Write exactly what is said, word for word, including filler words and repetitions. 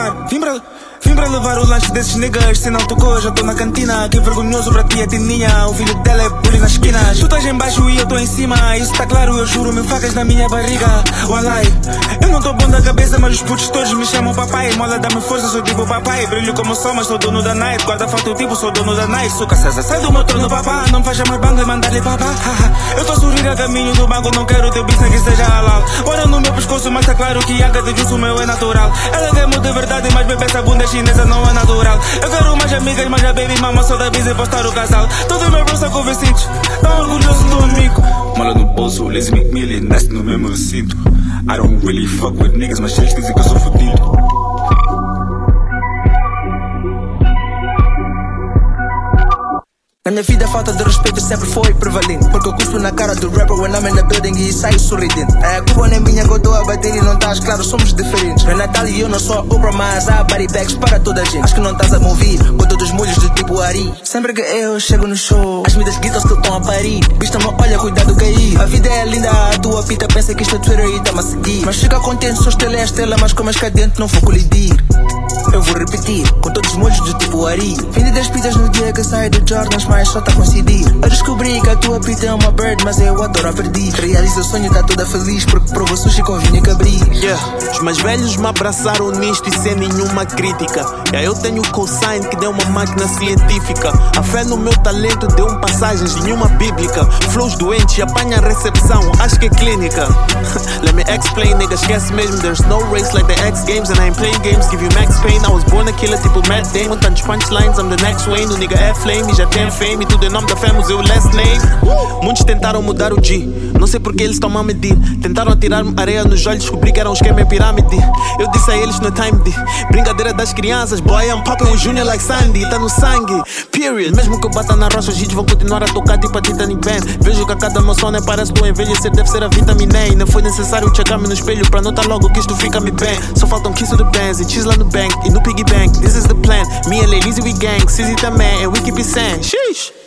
levar, vim pra... Vim pra levar o lanche desses niggas. Se não tocou, já tô na cantina. Que vergonhoso pra ti é Tininha. O filho dela é bully nas esquinas. Tu estás em baixo e eu tô em cima. Isso tá claro, eu juro, mil facas na minha barriga. Walai, eu não tô bom da cabeça, mas os putos todos me chamam papai. Mola dá-me força, sou tipo papai. Brilho como sol, mas sou dono da night. Guarda falta o tipo, sou dono da night. Suca César, sai do meu trono, papá. Não faz chamar banco e mandar-lhe papá. Eu tô a sorrir a caminho do banco. Não quero teu business que seja halal. Bora no meu pescoço, mas tá claro que a de justo o meu é natural. Ela quer muito de verdade, mas bebê essa bunda chinesa não é natural. Eu quero mais amigas, mas a baby mama só da visa e postar o casal. Todos meus bros são convencidos, tão orgulhoso do amigo. Mala no bolso, Lazy McMillan, nasce no mesmo recinto. I don't really fuck with niggas, mas eles dizem que eu sou fodido. Na minha vida a falta de respeito sempre foi prevalente, porque eu cuspo na cara do rapper when I'm in the building e saio sorridente. A culpa não é minha que eu tô a bater e não estás claro, somos diferentes. No Natal e eu não sou a Oprah, mas há body bags para toda a gente. Acho que não estás a me ouvir, com todos os molhos do tipo Ari. Sempre que eu chego no show, as miúdas gritam que estão a parir. Vista me olha, cuidado cair. A vida é linda, a tua pita pensa que isto é Twitter e tá-me a seguir. Mas fica contente, sou estrela é estrela, mas como és cadente não vou colidir. Eu vou repetir, com todos os molhos do tipo Ari. Vende dez pitas no dia que sai do Jordans, mas só tá a coincidir. Eu descobri que a tua pita é uma bird, mas eu adoro a perder. Realiza o sonho, tá toda feliz, porque provou sushi com vinho e cabri. Yeah, os mais velhos me abraçaram nisto e sem nenhuma crítica. Yeah, eu tenho o cosign que deu uma máquina científica. A fé no meu talento deu-me passagens, nenhuma bíblica. Flows doentes, apanha a recepção, acho que é clínica. Let me explain, nigga, esquece mesmo. There's no race like the X Games and I ain't playing games, give you max pain. I was born a killer, tipo Matt Damon. Tantos punchlines, I'm the next Wayne. O nigga é flame e já tem fame. E tudo em nome da fé, museu last name. Muitos tentaram mudar o G, não sei porque eles estão a medir. Tentaram atirar-me areia nos olhos, descobri que era um esquema em pirâmide. Eu disse a eles no time de brincadeira das crianças. Boy, I'm popping o Junior like Sandy. Tá no sangue, period. Mesmo que eu bata na rocha, os hits vão continuar a tocar tipo a Titanic Band. Vejo que a cada emoção nem parece do envelhecer, deve ser a vitamina E. Não foi necessário chegar-me no espelho pra notar logo que isto fica-me bem. Só faltam kiss do Benz e cheese lá no bank e no piggy bank. This is the plan, me and Ladies we gang, Sizzy também, and we keep it sand. Sheesh.